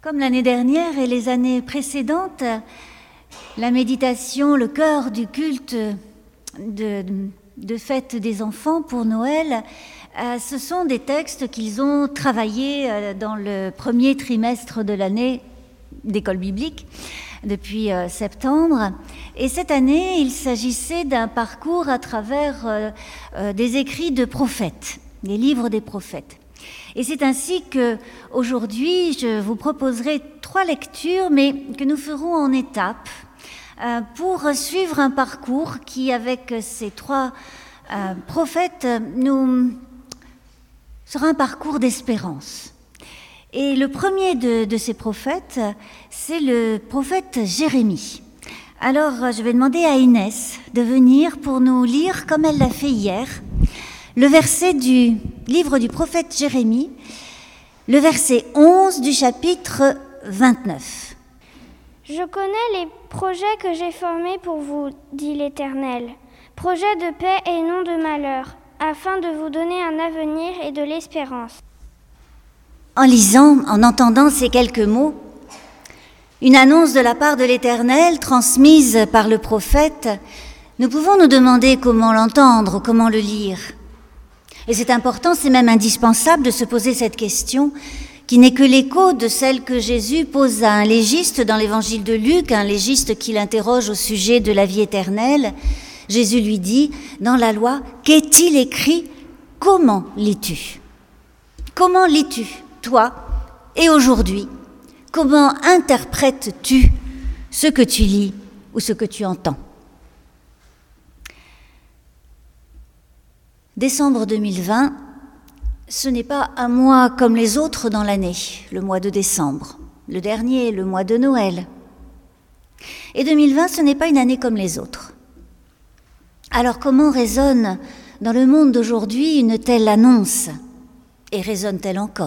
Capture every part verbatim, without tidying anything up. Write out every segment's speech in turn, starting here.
Comme l'année dernière et les années précédentes, la méditation, le cœur du culte de, de fête des enfants pour Noël, euh, ce sont des textes qu'ils ont travaillés euh, dans le premier trimestre de l'année d'école biblique, depuis euh, septembre. Et cette année, il s'agissait d'un parcours à travers euh, euh, des écrits de prophètes, des livres des prophètes. Et c'est ainsi qu'aujourd'hui, je vous proposerai trois lectures, mais que nous ferons en étapes, euh, pour suivre un parcours qui, avec ces trois euh, prophètes, nous sera un parcours d'espérance. Et le premier de, de ces prophètes, c'est le prophète Jérémie. Alors, je vais demander à Inès de venir pour nous lire, comme elle l'a fait hier, le verset du livre du prophète Jérémie, le verset onze du chapitre vingt-neuf. Je connais les projets que j'ai formés pour vous, dit l'Éternel, projets de paix et non de malheur, afin de vous donner un avenir et de l'espérance. En lisant, en entendant ces quelques mots, une annonce de la part de l'Éternel transmise par le prophète, nous pouvons nous demander comment l'entendre, comment le lire. Et c'est important, c'est même indispensable de se poser cette question, qui n'est que l'écho de celle que Jésus pose à un légiste dans l'évangile de Luc, un légiste qui l'interroge au sujet de la vie éternelle. Jésus lui dit, dans la loi, qu'est-il écrit ? Comment lis-tu ? Comment lis-tu, toi, et aujourd'hui ? Comment interprètes-tu ce que tu lis ou ce que tu entends ? Décembre deux mille vingt, ce n'est pas un mois comme les autres dans l'année, le mois de décembre, le dernier, le mois de Noël. Et deux mille vingt, ce n'est pas une année comme les autres. Alors comment résonne dans le monde d'aujourd'hui une telle annonce ? Et résonne-t-elle encore ?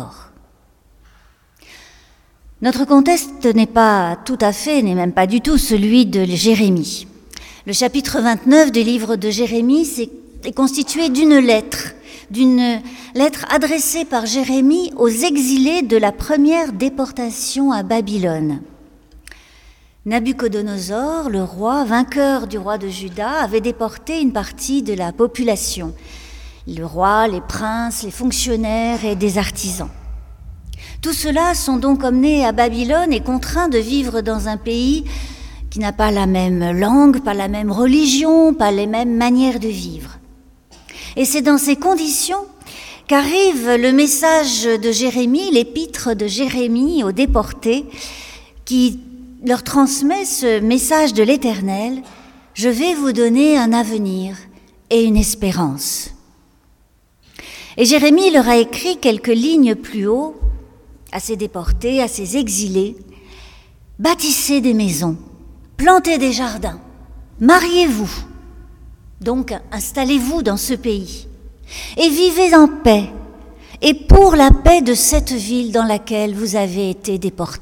Notre contexte n'est pas tout à fait, n'est même pas du tout celui de Jérémie. Le chapitre vingt-neuf du livre de Jérémie, c'est est constitué d'une lettre, d'une lettre adressée par Jérémie aux exilés de la première déportation à Babylone. Nabuchodonosor, le roi, vainqueur du roi de Juda, avait déporté une partie de la population, le roi, les princes, les fonctionnaires et des artisans. Tous ceux-là sont donc emmenés à Babylone et contraints de vivre dans un pays qui n'a pas la même langue, pas la même religion, pas les mêmes manières de vivre. Et c'est dans ces conditions qu'arrive le message de Jérémie, l'épître de Jérémie aux déportés, qui leur transmet ce message de l'Éternel, « Je vais vous donner un avenir et une espérance ». Et Jérémie leur a écrit quelques lignes plus haut, à ces déportés, à ces exilés, « Bâtissez des maisons, plantez des jardins, mariez-vous. Donc, installez-vous dans ce pays et vivez en paix et pour la paix de cette ville dans laquelle vous avez été déportés. »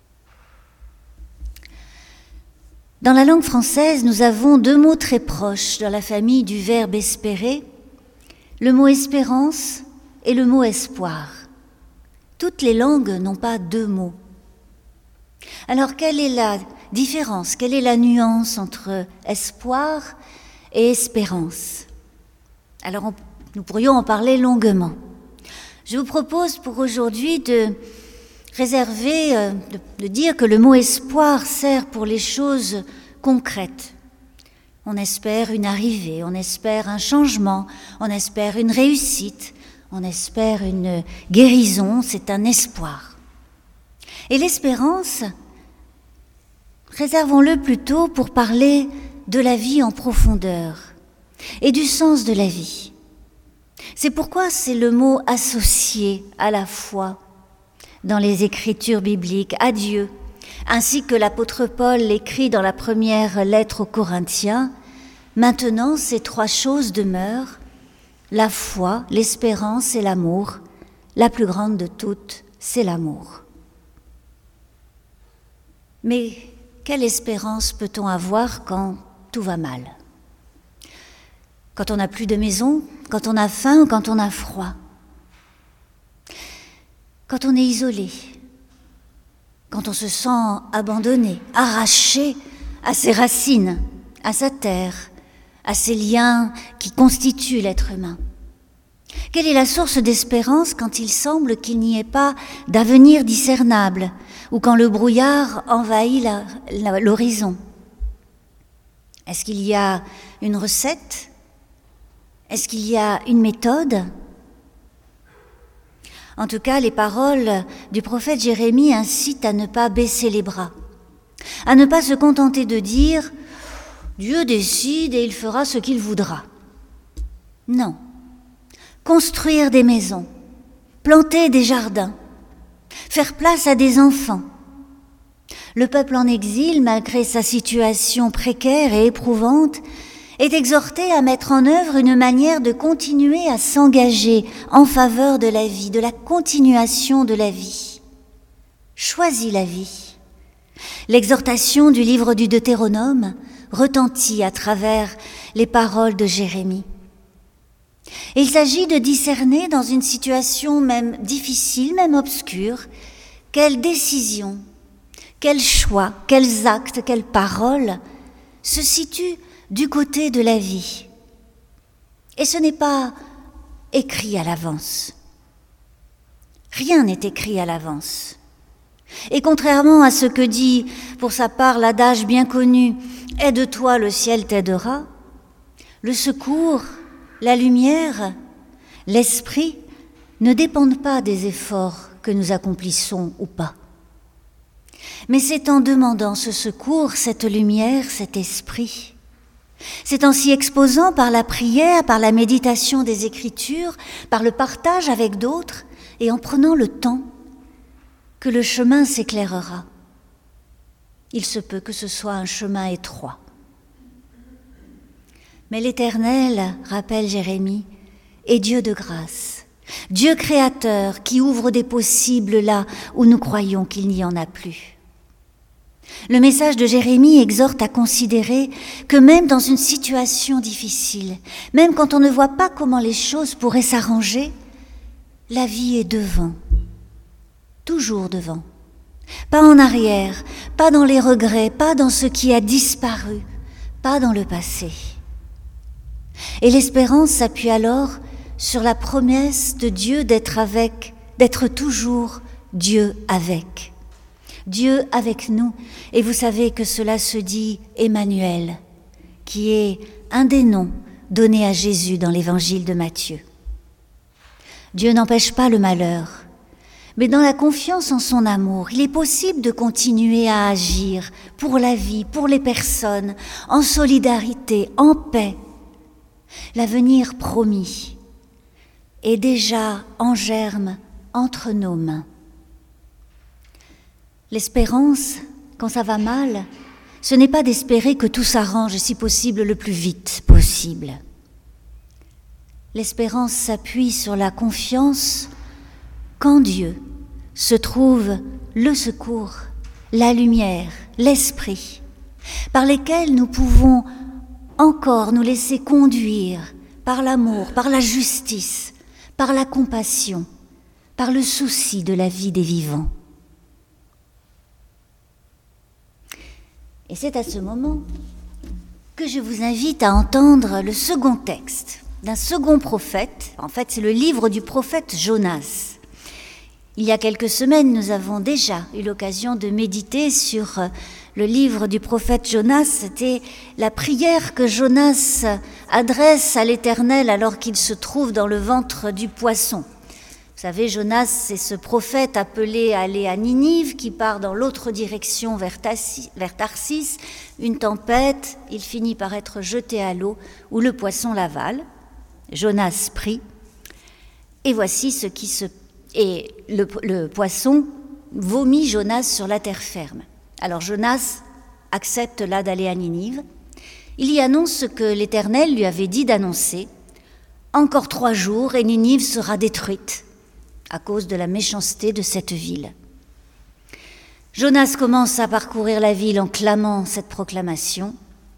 Dans la langue française, nous avons deux mots très proches dans la famille du verbe espérer, le mot espérance et le mot espoir. Toutes les langues n'ont pas deux mots. Alors, quelle est la différence, quelle est la nuance entre espoir et espérance? Alors, on, nous pourrions en parler longuement. Je vous propose pour aujourd'hui de réserver, euh, de, de dire que le mot espoir sert pour les choses concrètes. On espère une arrivée, on espère un changement, on espère une réussite, on espère une guérison, c'est un espoir. Et l'espérance, réservons-le plutôt pour parler de la vie en profondeur et du sens de la vie. C'est pourquoi c'est le mot associé à la foi dans les Écritures bibliques, à Dieu, ainsi que l'apôtre Paul l'écrit dans la première lettre aux Corinthiens. Maintenant, ces trois choses demeurent, la foi, l'espérance et l'amour. La plus grande de toutes, c'est l'amour. Mais quelle espérance peut-on avoir quand tout va mal ? Quand on n'a plus de maison, quand on a faim ou quand on a froid ? Quand on est isolé, quand on se sent abandonné, arraché à ses racines, à sa terre, à ces liens qui constituent l'être humain? Quelle est la source d'espérance quand il semble qu'il n'y ait pas d'avenir discernable ou quand le brouillard envahit la, la, l'horizon? Est-ce qu'il y a une recette? Est-ce qu'il y a une méthode? En tout cas, les paroles du prophète Jérémie incitent à ne pas baisser les bras, à ne pas se contenter de dire « Dieu décide et il fera ce qu'il voudra ». Non. Construire des maisons, planter des jardins, faire place à des enfants. Le peuple en exil, malgré sa situation précaire et éprouvante, est exhorté à mettre en œuvre une manière de continuer à s'engager en faveur de la vie, de la continuation de la vie. Choisis la vie. L'exhortation du livre du Deutéronome retentit à travers les paroles de Jérémie. Et il s'agit de discerner dans une situation même difficile, même obscure, quelles décisions, quels choix, quels actes, quelles paroles se situent du côté de la vie. Et ce n'est pas écrit à l'avance. Rien n'est écrit à l'avance. Et contrairement à ce que dit pour sa part l'adage bien connu « Aide-toi, le ciel t'aidera », le secours, la lumière, l'esprit ne dépendent pas des efforts que nous accomplissons ou pas. Mais c'est en demandant ce secours, cette lumière, cet esprit, c'est en s'y exposant par la prière, par la méditation des Écritures, par le partage avec d'autres et en prenant le temps que le chemin s'éclairera. Il se peut que ce soit un chemin étroit. Mais l'Éternel, rappelle Jérémie, est Dieu de grâce, Dieu créateur qui ouvre des possibles là où nous croyons qu'il n'y en a plus. Le message de Jérémie exhorte à considérer que même dans une situation difficile, même quand on ne voit pas comment les choses pourraient s'arranger, la vie est devant, toujours devant. Pas en arrière, pas dans les regrets, pas dans ce qui a disparu, pas dans le passé. Et l'espérance s'appuie alors sur la promesse de Dieu d'être avec, d'être toujours Dieu avec. Dieu avec nous, et vous savez que cela se dit Emmanuel, qui est un des noms donnés à Jésus dans l'évangile de Matthieu. Dieu n'empêche pas le malheur, mais dans la confiance en son amour, il est possible de continuer à agir pour la vie, pour les personnes, en solidarité, en paix. L'avenir promis est déjà en germe entre nos mains. L'espérance, quand ça va mal, ce n'est pas d'espérer que tout s'arrange, si possible, le plus vite possible. L'espérance s'appuie sur la confiance qu'en Dieu se trouve le secours, la lumière, l'esprit, par lesquels nous pouvons encore nous laisser conduire par l'amour, par la justice, par la compassion, par le souci de la vie des vivants. Et c'est à ce moment que je vous invite à entendre le second texte d'un second prophète. En fait, c'est le livre du prophète Jonas. Il y a quelques semaines, nous avons déjà eu l'occasion de méditer sur le livre du prophète Jonas. C'était la prière que Jonas adresse à l'Éternel alors qu'il se trouve dans le ventre du poisson. Vous savez, Jonas, c'est ce prophète appelé à aller à Ninive qui part dans l'autre direction vers Tarsis. Une tempête, il finit par être jeté à l'eau où le poisson l'avale. Jonas prie. Et voici ce qui se... Et le, le poisson vomit Jonas sur la terre ferme. Alors Jonas accepte là d'aller à Ninive. Il y annonce ce que l'Éternel lui avait dit d'annoncer. Encore trois jours et Ninive sera détruite à cause de la méchanceté de cette ville. Jonas commence à parcourir la ville en clamant cette proclamation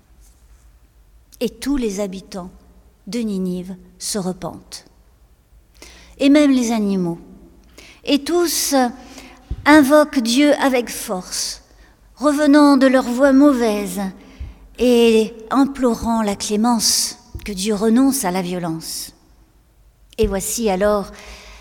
et tous les habitants de Ninive se repentent. Et même les animaux. Et tous invoquent Dieu avec force, revenant de leur voie mauvaise et implorant la clémence, que Dieu renonce à la violence. Et voici alors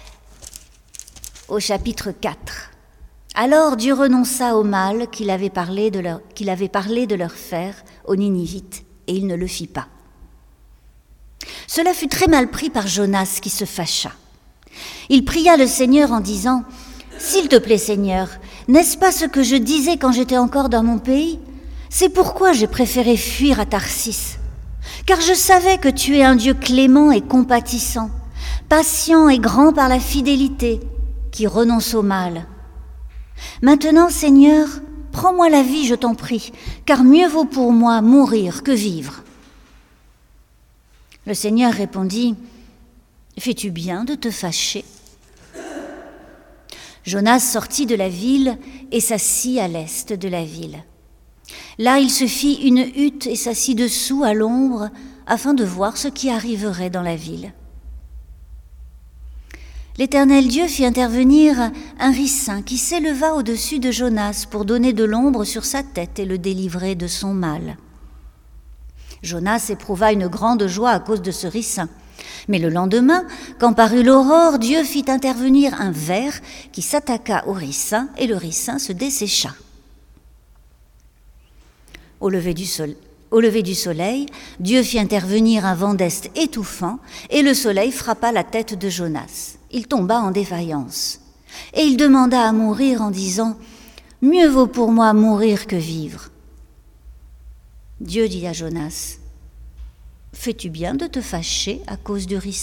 au chapitre quatre. Alors Dieu renonça au mal qu'il avait parlé de leur, qu'il avait parlé de leur faire aux Ninivites, et il ne le fit pas. Cela fut très mal pris par Jonas qui se fâcha. Il pria le Seigneur en disant « S'il te plaît Seigneur, n'est-ce pas ce que je disais quand j'étais encore dans mon pays ? C'est pourquoi j'ai préféré fuir à Tarsis. Car je savais que tu es un Dieu clément et compatissant, patient et grand par la fidélité, qui renonce au mal. Maintenant, Seigneur, prends-moi la vie, je t'en prie, car mieux vaut pour moi mourir que vivre. » Le Seigneur répondit « Fais-tu bien de te fâcher ?» Jonas sortit de la ville et s'assit à l'est de la ville. Là, il se fit une hutte et s'assit dessous à l'ombre afin de voir ce qui arriverait dans la ville. L'Éternel Dieu fit intervenir un ricin qui s'éleva au-dessus de Jonas pour donner de l'ombre sur sa tête et le délivrer de son mal. Jonas éprouva une grande joie à cause de ce ricin. Mais le lendemain, quand parut l'aurore, Dieu fit intervenir un ver qui s'attaqua au ricin et le ricin se dessécha. Au lever du soleil, Au lever du soleil, Dieu fit intervenir un vent d'est étouffant et le soleil frappa la tête de Jonas. Il tomba en défaillance. Et il demanda à mourir en disant « Mieux vaut pour moi mourir que vivre. » Dieu dit à Jonas « Fais-tu bien de te fâcher à cause du ricin ?»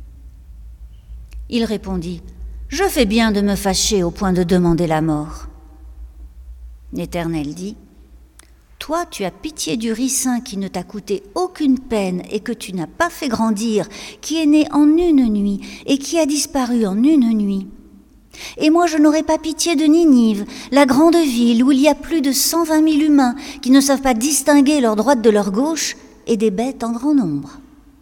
Il répondit « Je fais bien de me fâcher au point de demander la mort. » L'Éternel dit « Toi, tu as pitié du ricin qui ne t'a coûté aucune peine et que tu n'as pas fait grandir, qui est né en une nuit et qui a disparu en une nuit. Et moi, je n'aurai pas pitié de Ninive, la grande ville où il y a plus de cent vingt mille humains qui ne savent pas distinguer leur droite de leur gauche et des bêtes en grand nombre. »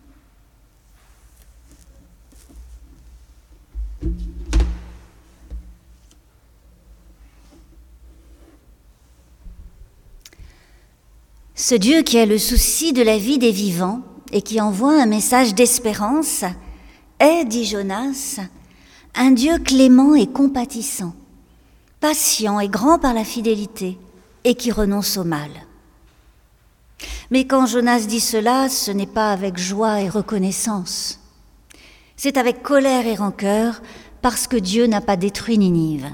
Ce Dieu qui a le souci de la vie des vivants et qui envoie un message d'espérance est, dit Jonas, un Dieu clément et compatissant, patient et grand par la fidélité et qui renonce au mal. Mais quand Jonas dit cela, ce n'est pas avec joie et reconnaissance. C'est avec colère et rancœur parce que Dieu n'a pas détruit Ninive.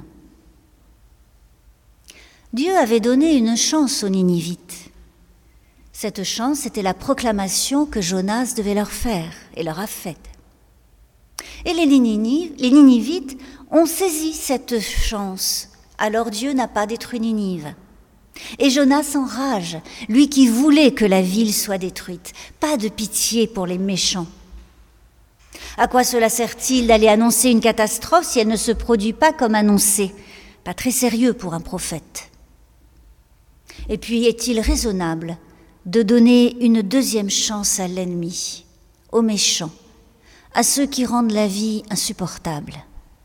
Dieu avait donné une chance aux Ninivites. Cette chance était la proclamation que Jonas devait leur faire et leur a faite. Et les Ninivites ont saisi cette chance, alors Dieu n'a pas détruit Ninive. Et Jonas enrage, lui qui voulait que la ville soit détruite. Pas de pitié pour les méchants. À quoi cela sert-il d'aller annoncer une catastrophe si elle ne se produit pas comme annoncée ? Pas très sérieux pour un prophète. Et puis, est-il raisonnable de donner une deuxième chance à l'ennemi, aux méchants, à ceux qui rendent la vie insupportable?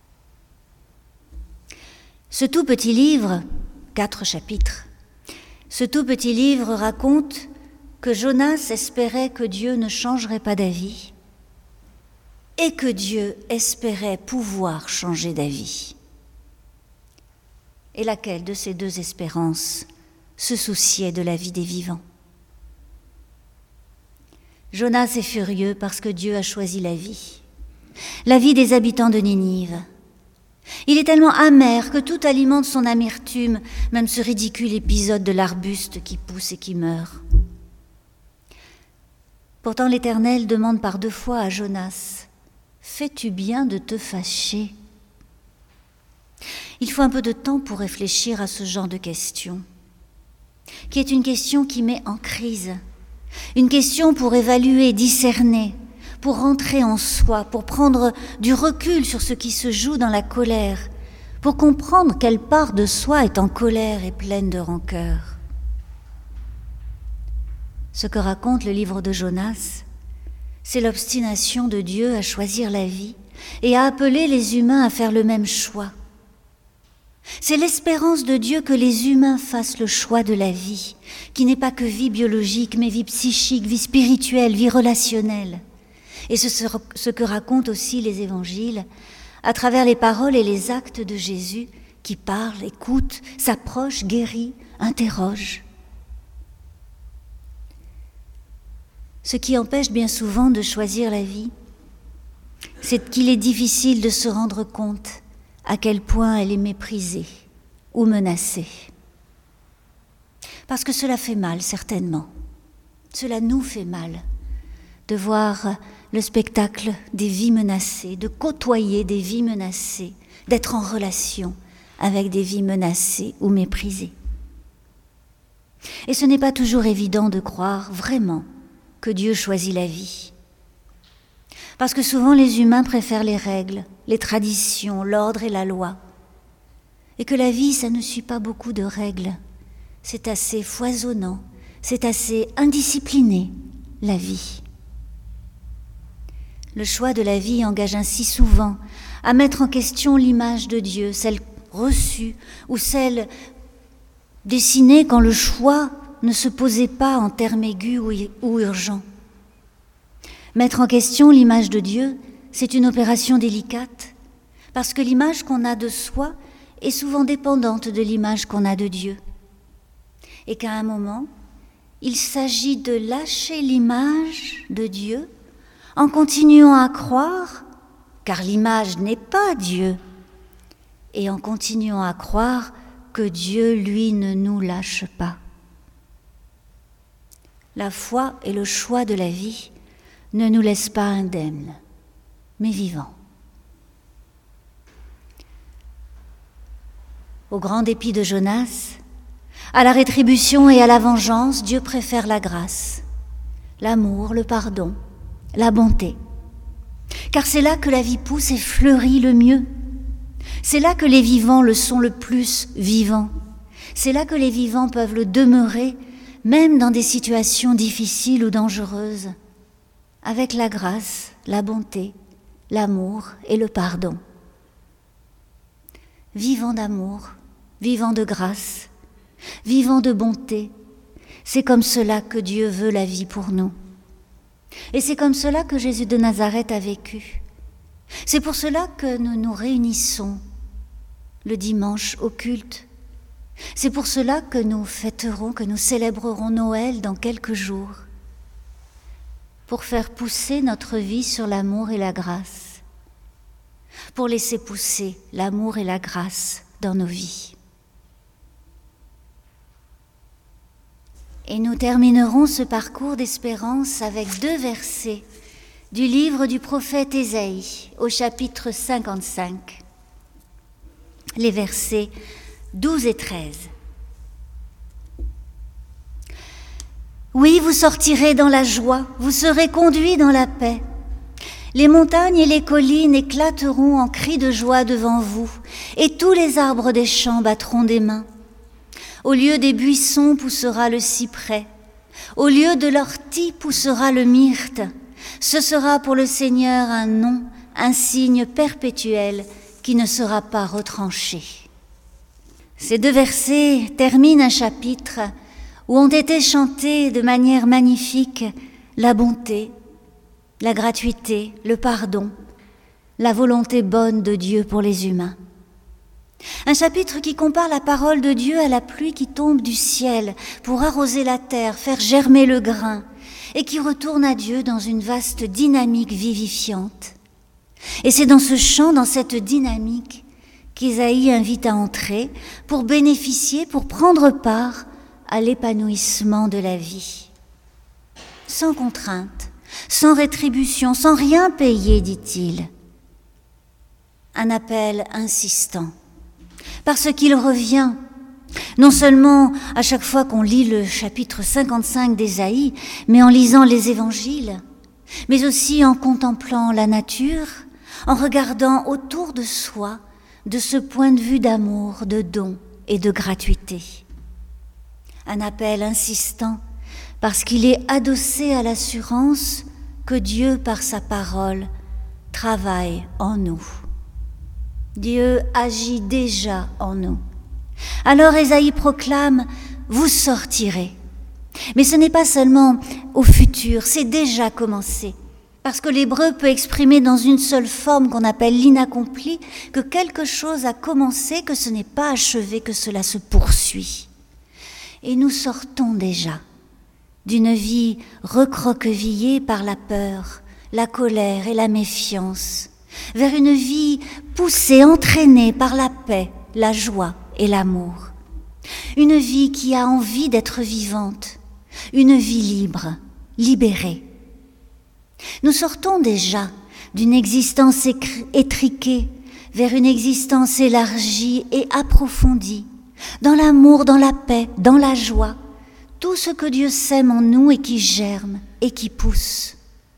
Ce tout petit livre, quatre chapitres, ce tout petit livre raconte que Jonas espérait que Dieu ne changerait pas d'avis et que Dieu espérait pouvoir changer d'avis. Et laquelle de ces deux espérances se souciait de la vie des vivants? Jonas est furieux parce que Dieu a choisi la vie, la vie des habitants de Ninive. Il est tellement amer que tout alimente son amertume, même ce ridicule épisode de l'arbuste qui pousse et qui meurt. Pourtant l'Éternel demande par deux fois à Jonas « Fais-tu bien de te fâcher ?» Il faut un peu de temps pour réfléchir à ce genre de question, qui est une question qui met en crise, une question pour évaluer, discerner, pour rentrer en soi, pour prendre du recul sur ce qui se joue dans la colère, pour comprendre quelle part de soi est en colère et pleine de rancœur. Ce que raconte le livre de Jonas, c'est l'obstination de Dieu à choisir la vie et à appeler les humains à faire le même choix. C'est l'espérance de Dieu que les humains fassent le choix de la vie, qui n'est pas que vie biologique, mais vie psychique, vie spirituelle, vie relationnelle. Et c'est ce que racontent aussi les évangiles, à travers les paroles et les actes de Jésus, qui parle, écoute, s'approche, guérit, interroge. Ce qui empêche bien souvent de choisir la vie, c'est qu'il est difficile de se rendre compte à quel point elle est méprisée ou menacée. Parce que cela fait mal, certainement. Cela nous fait mal de voir le spectacle des vies menacées, de côtoyer des vies menacées, d'être en relation avec des vies menacées ou méprisées. Et ce n'est pas toujours évident de croire vraiment que Dieu choisit la vie. Parce que souvent les humains préfèrent les règles, les traditions, l'ordre et la loi. Et que la vie, ça ne suit pas beaucoup de règles. C'est assez foisonnant, c'est assez indiscipliné, la vie. Le choix de la vie engage ainsi souvent à mettre en question l'image de Dieu, celle reçue ou celle dessinée quand le choix ne se posait pas en termes aigus ou urgents. Mettre en question l'image de Dieu, c'est une opération délicate, parce que l'image qu'on a de soi est souvent dépendante de l'image qu'on a de Dieu. Et qu'à un moment, il s'agit de lâcher l'image de Dieu en continuant à croire, car l'image n'est pas Dieu, et en continuant à croire que Dieu, lui, ne nous lâche pas. La foi et le choix de la vie ne nous laissent pas indemnes, mais vivants. Au grand dépit de Jonas, à la rétribution et à la vengeance, Dieu préfère la grâce, l'amour, le pardon, la bonté. Car c'est là que la vie pousse et fleurit le mieux. C'est là que les vivants le sont le plus vivants. C'est là que les vivants peuvent le demeurer, même dans des situations difficiles ou dangereuses, avec la grâce, la bonté, l'amour et le pardon. Vivant d'amour, vivant de grâce, vivant de bonté, c'est comme cela que Dieu veut la vie pour nous. Et c'est comme cela que Jésus de Nazareth a vécu. C'est pour cela que nous nous réunissons le dimanche au culte. C'est pour cela que nous fêterons, que nous célébrerons Noël dans quelques jours, pour faire pousser notre vie sur l'amour et la grâce, pour laisser pousser l'amour et la grâce dans nos vies. Et nous terminerons ce parcours d'espérance avec deux versets du livre du prophète Ésaïe au chapitre cinquante-cinq, les versets douze et treize. Oui, vous sortirez dans la joie, vous serez conduits dans la paix. Les montagnes et les collines éclateront en cris de joie devant vous, et tous les arbres des champs battront des mains. Au lieu des buissons poussera le cyprès, au lieu de l'ortie poussera le myrte. Ce sera pour le Seigneur un nom, un signe perpétuel qui ne sera pas retranché. Ces deux versets terminent un chapitre où ont été chantés de manière magnifique la bonté, la gratuité, le pardon, la volonté bonne de Dieu pour les humains. Un chapitre qui compare la parole de Dieu à la pluie qui tombe du ciel pour arroser la terre, faire germer le grain, et qui retourne à Dieu dans une vaste dynamique vivifiante. Et c'est dans ce chant, dans cette dynamique, qu'Ésaïe invite à entrer pour bénéficier, pour prendre part à l'épanouissement de la vie. Sans contrainte, sans rétribution, sans rien payer, dit-il. Un appel insistant, parce qu'il revient, non seulement à chaque fois qu'on lit le chapitre cinquante-cinq d'Ésaïe, mais en lisant les évangiles, mais aussi en contemplant la nature, en regardant autour de soi de ce point de vue d'amour, de don et de gratuité. Un appel insistant parce qu'il est adossé à l'assurance que Dieu, par sa parole, travaille en nous. Dieu agit déjà en nous. Alors Ésaïe proclame « Vous sortirez ». Mais ce n'est pas seulement au futur, c'est déjà commencé. Parce que l'hébreu peut exprimer dans une seule forme qu'on appelle l'inaccompli, que quelque chose a commencé, que ce n'est pas achevé, que cela se poursuit. Et nous sortons déjà d'une vie recroquevillée par la peur, la colère et la méfiance, vers une vie poussée, entraînée par la paix, la joie et l'amour. Une vie qui a envie d'être vivante, une vie libre, libérée. Nous sortons déjà d'une existence étriquée vers une existence élargie et approfondie, dans l'amour, dans la paix, dans la joie, tout ce que Dieu sème en nous et qui germe et qui pousse.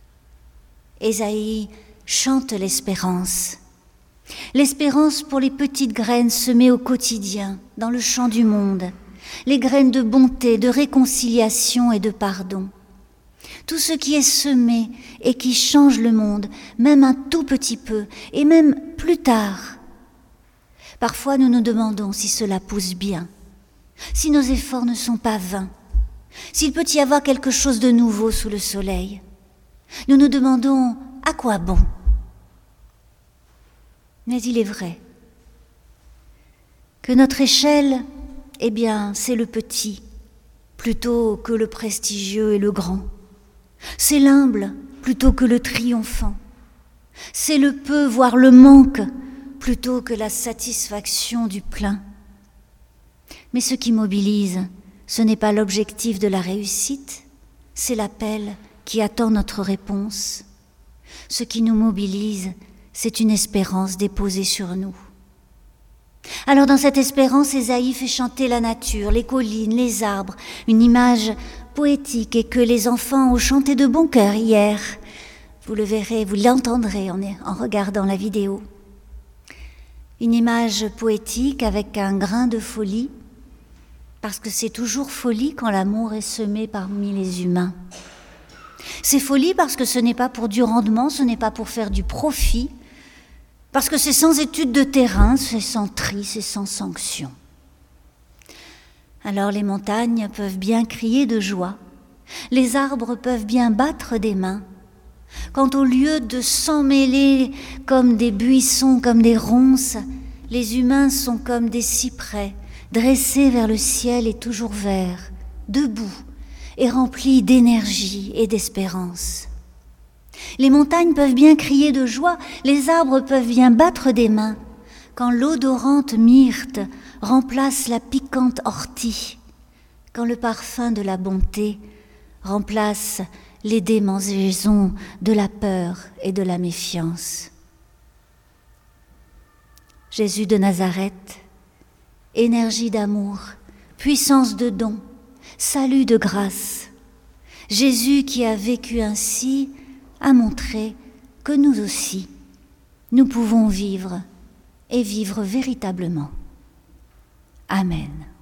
Ésaïe chante l'espérance. L'espérance pour les petites graines semées au quotidien, dans le champ du monde, les graines de bonté, de réconciliation et de pardon. Tout ce qui est semé et qui change le monde, même un tout petit peu, et même plus tard. Parfois nous nous demandons si cela pousse bien, si nos efforts ne sont pas vains, s'il peut y avoir quelque chose de nouveau sous le soleil. Nous nous demandons à quoi bon. Mais il est vrai que notre échelle, eh bien, c'est le petit, plutôt que le prestigieux et le grand. C'est l'humble, plutôt que le triomphant. C'est le peu, voire le manque, plutôt que la satisfaction du plein. Mais ce qui mobilise, ce n'est pas l'objectif de la réussite, c'est l'appel qui attend notre réponse. Ce qui nous mobilise, c'est une espérance déposée sur nous. Alors dans cette espérance, Ésaïe fait chanter la nature, les collines, les arbres, une image poétique et que les enfants ont chanté de bon cœur hier. Vous le verrez, vous l'entendrez en, en regardant la vidéo. Une image poétique avec un grain de folie, parce que c'est toujours folie quand l'amour est semé parmi les humains. C'est folie parce que ce n'est pas pour du rendement, ce n'est pas pour faire du profit, parce que c'est sans étude de terrain, c'est sans tri, c'est sans sanction. Alors les montagnes peuvent bien crier de joie, les arbres peuvent bien battre des mains, quand au lieu de s'emmêler comme des buissons, comme des ronces, les humains sont comme des cyprès, dressés vers le ciel et toujours verts, debout et remplis d'énergie et d'espérance. Les montagnes peuvent bien crier de joie, les arbres peuvent bien battre des mains, quand l'odorante myrte remplace la piquante ortie, quand le parfum de la bonté remplace les démangeaisons de la peur et de la méfiance. Jésus de Nazareth, énergie d'amour, puissance de don, salut de grâce. Jésus qui a vécu ainsi a montré que nous aussi, nous pouvons vivre et vivre véritablement. Amen.